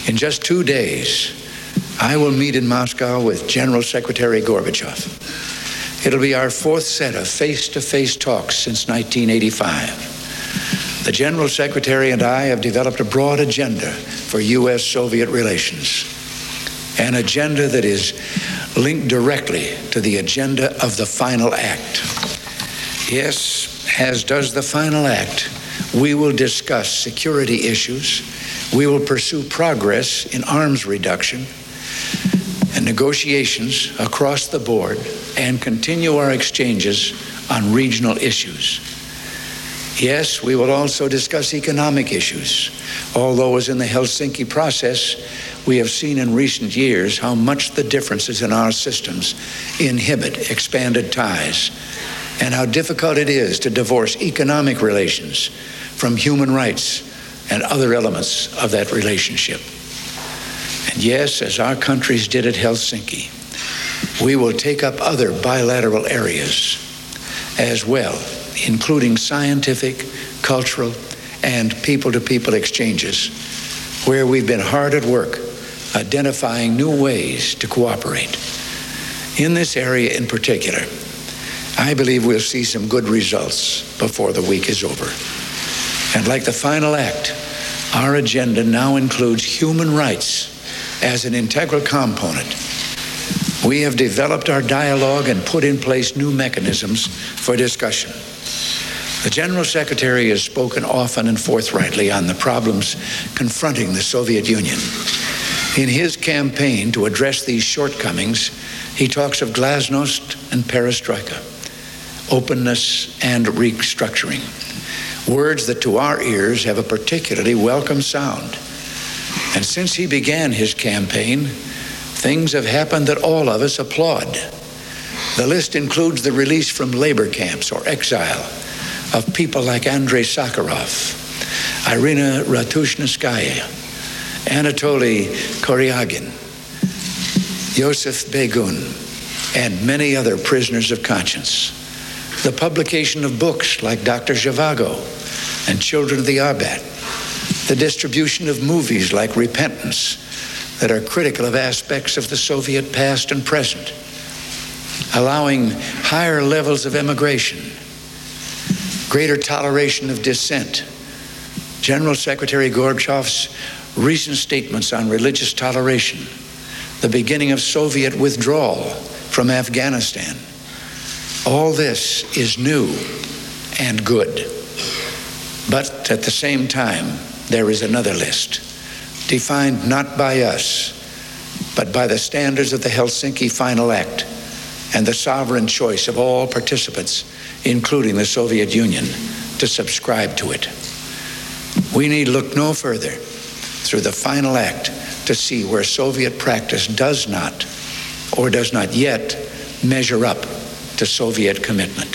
In just 2 days, I will meet in Moscow with General Secretary Gorbachev. It'll be our 4th set of face-to-face talks since 1985. The General Secretary and I have developed a broad agenda for U.S.-Soviet relations, an agenda that is linked directly to the agenda of the Final Act. Yes, as does the Final Act, we will discuss security issues, we will pursue progress in arms reduction and negotiations across the board, and continue our exchanges on regional issues. Yes, we will also discuss economic issues, although as in the Helsinki process, we have seen in recent years how much the differences in our systems inhibit expanded ties, and how difficult it is to divorce economic relations from human rights and other elements of that relationship. And yes, as our countries did at Helsinki, we will take up other bilateral areas as well, including scientific, cultural, and people-to-people exchanges, where we've been hard at work identifying new ways to cooperate. In this area in particular, I believe we'll see some good results before the week is over. And like the Final Act, our agenda now includes human rights as an integral component. We have developed our dialogue and put in place new mechanisms for discussion. The General Secretary has spoken often and forthrightly on the problems confronting the Soviet Union. In his campaign to address these shortcomings, he talks of glasnost and perestroika, openness and restructuring, words that to our ears have a particularly welcome sound. And since he began his campaign, things have happened that all of us applaud. The list includes the release from labor camps or exile of people like Andrei Sakharov, Irina Ratushnaskaya, Anatoly Koryagin, Yosef Begun, and many other prisoners of conscience. The publication of books like Dr. Zhivago and Children of the Arbat. The distribution of movies like Repentance that are critical of aspects of the Soviet past and present. Allowing higher levels of immigration, greater toleration of dissent. General Secretary Gorbachev's recent statements on religious toleration, the beginning of Soviet withdrawal from Afghanistan. All this is new and good. But at the same time, there is another list, defined not by us, but by the standards of the Helsinki Final Act and the sovereign choice of all participants, including the Soviet Union, to subscribe to it. We need look no further through the Final Act to see where Soviet practice does not, or does not yet, measure up to Soviet commitment.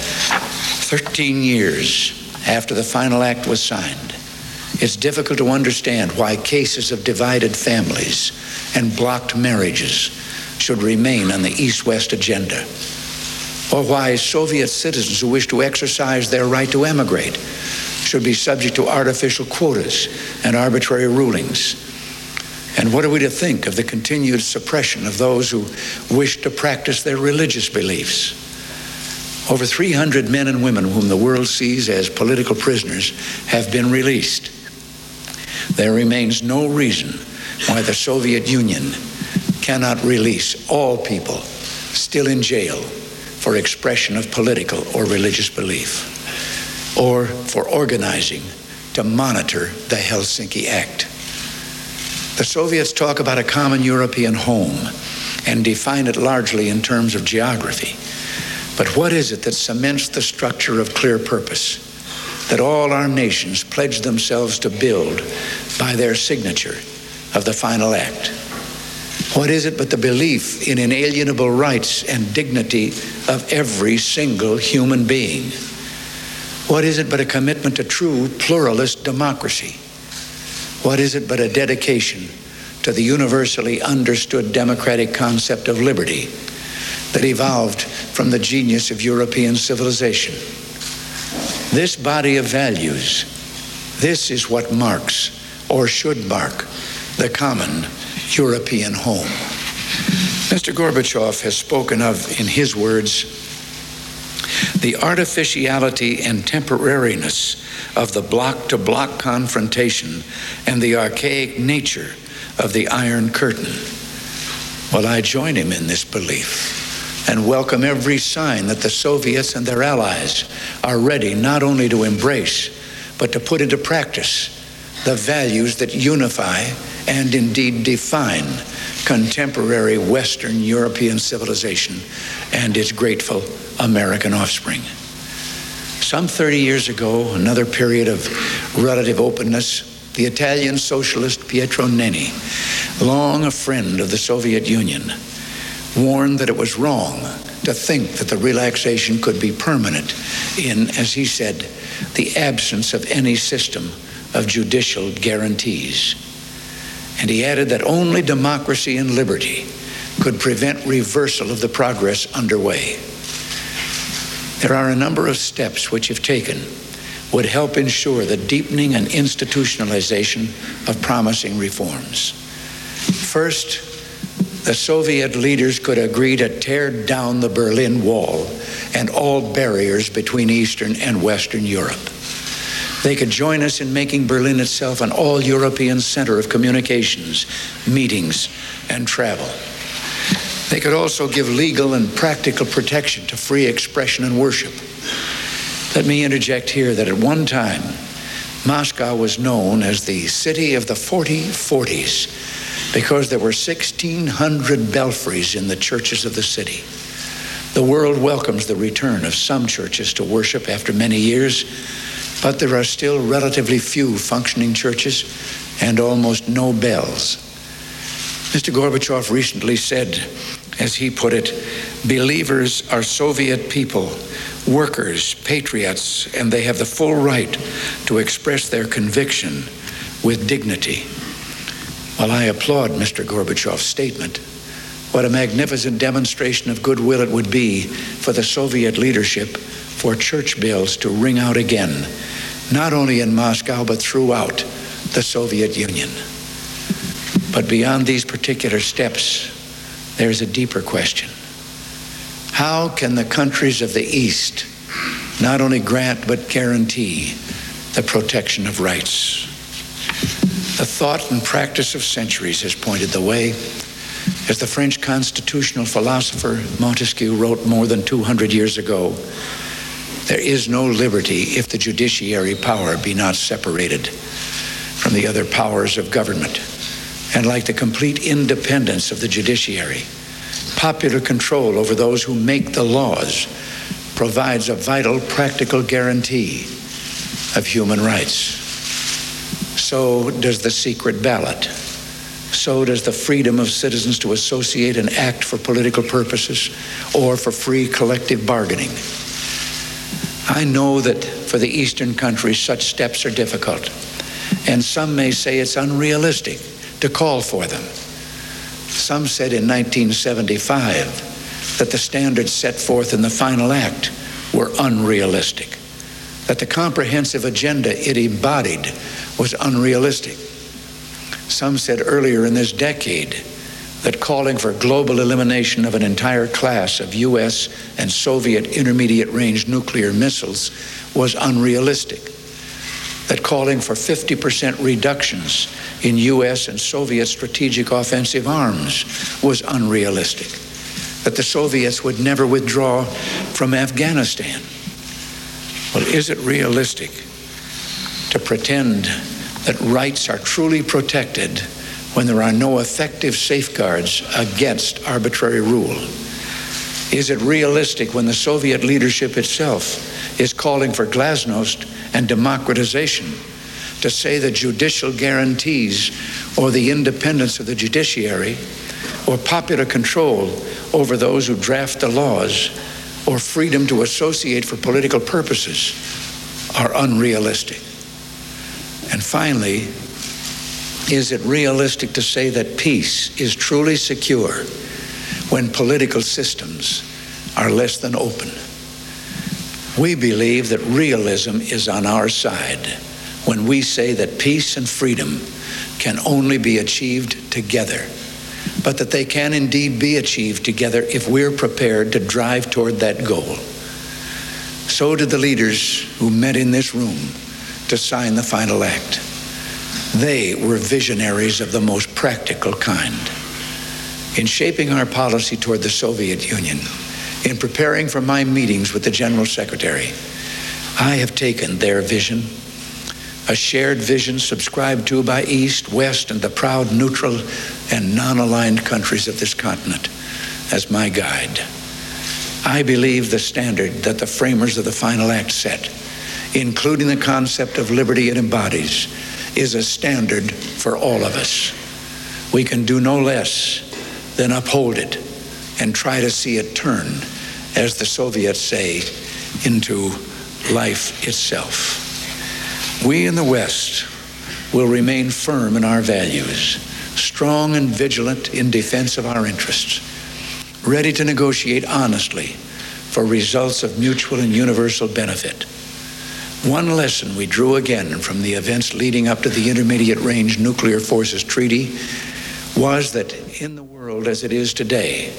13 years after the Final Act was signed, it's difficult to understand why cases of divided families and blocked marriages should remain on the East-West agenda, or why Soviet citizens who wish to exercise their right to emigrate should be subject to artificial quotas and arbitrary rulings. And what are we to think of the continued suppression of those who wish to practice their religious beliefs? Over 300 men and women whom the world sees as political prisoners have been released. There remains no reason why the Soviet Union cannot release all people still in jail for expression of political or religious belief, or for organizing to monitor the Helsinki Act. The Soviets talk about a common European home and define it largely in terms of geography. But what is it that cements the structure of clear purpose that all our nations pledge themselves to build by their signature of the Final Act? What is it but the belief in inalienable rights and dignity of every single human being? What is it but a commitment to true pluralist democracy? What is it but a dedication to the universally understood democratic concept of liberty that evolved from the genius of European civilization? This body of values, this is what marks, or should mark, the common European home. Mr. Gorbachev has spoken of, in his words, the artificiality and temporariness of the bloc-to-bloc confrontation and the archaic nature of the Iron Curtain. Well, I join him in this belief and welcome every sign that the Soviets and their allies are ready not only to embrace, but to put into practice the values that unify and indeed define contemporary Western European civilization and its grateful American offspring. Some 30 years ago, another period of relative openness, the Italian socialist Pietro Nenni, long a friend of the Soviet Union, warned that it was wrong to think that the relaxation could be permanent in, as he said, the absence of any system of judicial guarantees. And he added that only democracy and liberty could prevent reversal of the progress underway. There are a number of steps which, if taken, would help ensure the deepening and institutionalization of promising reforms. First, the Soviet leaders could agree to tear down the Berlin Wall and all barriers between Eastern and Western Europe. They could join us in making Berlin itself an all-European center of communications, meetings, and travel. They could also give legal and practical protection to free expression and worship. Let me interject here that at one time, Moscow was known as the city of the 40/40s because there were 1,600 belfries in the churches of the city. The world welcomes the return of some churches to worship after many years, but there are still relatively few functioning churches and almost no bells. Mr. Gorbachev recently said, as he put it, believers are Soviet people, workers, patriots, and they have the full right to express their conviction with dignity. While I applaud Mr. Gorbachev's statement, what a magnificent demonstration of goodwill it would be for the Soviet leadership for church bells to ring out again, not only in Moscow, but throughout the Soviet Union. But beyond these particular steps, there's a deeper question. How can the countries of the East not only grant but guarantee the protection of rights? The thought and practice of centuries has pointed the way. As the French constitutional philosopher Montesquieu wrote more than 200 years ago, there is no liberty if the judiciary power be not separated from the other powers of government. And like the complete independence of the judiciary, popular control over those who make the laws provides a vital practical guarantee of human rights. So does the secret ballot. So does the freedom of citizens to associate and act for political purposes or for free collective bargaining. I know that for the Eastern countries, such steps are difficult, and some may say it's unrealistic to call for them. Some said in 1975 that the standards set forth in the final act were unrealistic, that the comprehensive agenda it embodied was unrealistic. Some said earlier in this decade that calling for global elimination of an entire class of U.S. and Soviet intermediate-range nuclear missiles was unrealistic, that calling for 50% reductions in U.S. and Soviet strategic offensive arms was unrealistic, that the Soviets would never withdraw from Afghanistan. Well, is it realistic to pretend that rights are truly protected when there are no effective safeguards against arbitrary rule? Is it realistic when the Soviet leadership itself is calling for glasnost and democratization to say that judicial guarantees or the independence of the judiciary or popular control over those who draft the laws or freedom to associate for political purposes are unrealistic? And finally, is it realistic to say that peace is truly secure when political systems are less than open? We believe that realism is on our side when we say that peace and freedom can only be achieved together, but that they can indeed be achieved together if we're prepared to drive toward that goal. So did the leaders who met in this room to sign the final act. They were visionaries of the most practical kind. In shaping our policy toward the Soviet Union, in preparing for my meetings with the General Secretary, I have taken their vision, a shared vision subscribed to by East, West, and the proud neutral and non-aligned countries of this continent, as my guide. I believe the standard that the framers of the final act set, including the concept of liberty it embodies, is a standard for all of us. We can do no less than uphold it and try to see it turn, as the Soviets say, into life itself. We in the West will remain firm in our values, strong and vigilant in defense of our interests, ready to negotiate honestly for results of mutual and universal benefit. One lesson we drew again from the events leading up to the Intermediate Range Nuclear Forces Treaty was that in the world as it is today,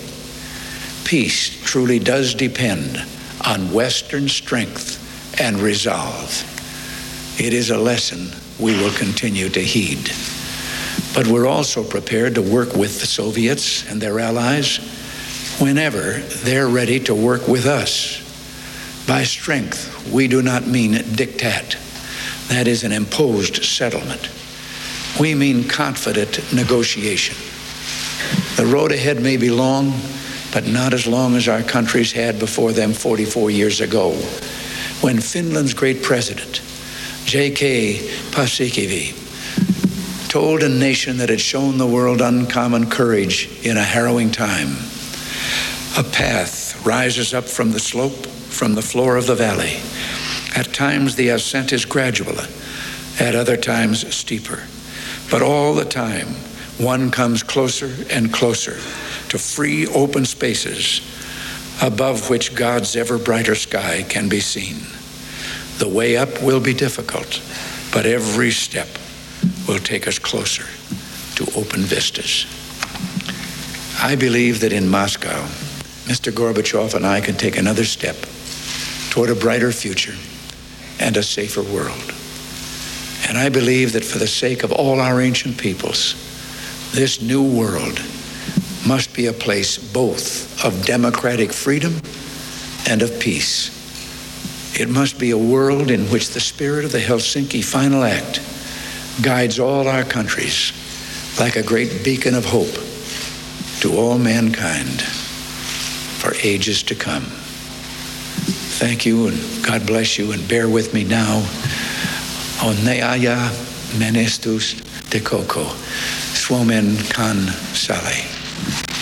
peace truly does depend on Western strength and resolve. It is a lesson we will continue to heed. But we're also prepared to work with the Soviets and their allies whenever they're ready to work with us. By strength, we do not mean diktat. That is an imposed settlement. We mean confident negotiation. The road ahead may be long, but not as long as our countries had before them 44 years ago, when Finland's great president, J.K. Paasikivi, told a nation that had shown the world uncommon courage in a harrowing time. A path rises up from the slope, from the floor of the valley. At times the ascent is gradual, at other times steeper. But all the time, one comes closer and closer to free open spaces above which God's ever brighter sky can be seen. The way up will be difficult, but every step will take us closer to open vistas. I believe that in Moscow, Mr. Gorbachev and I can take another step toward a brighter future and a safer world. And I believe that for the sake of all our ancient peoples, this new world must be a place both of democratic freedom and of peace. It must be a world in which the spirit of the Helsinki Final Act guides all our countries like a great beacon of hope to all mankind for ages to come. Thank you, and God bless you, and bear with me now. Onnea menestus te koko, suomen kan sale.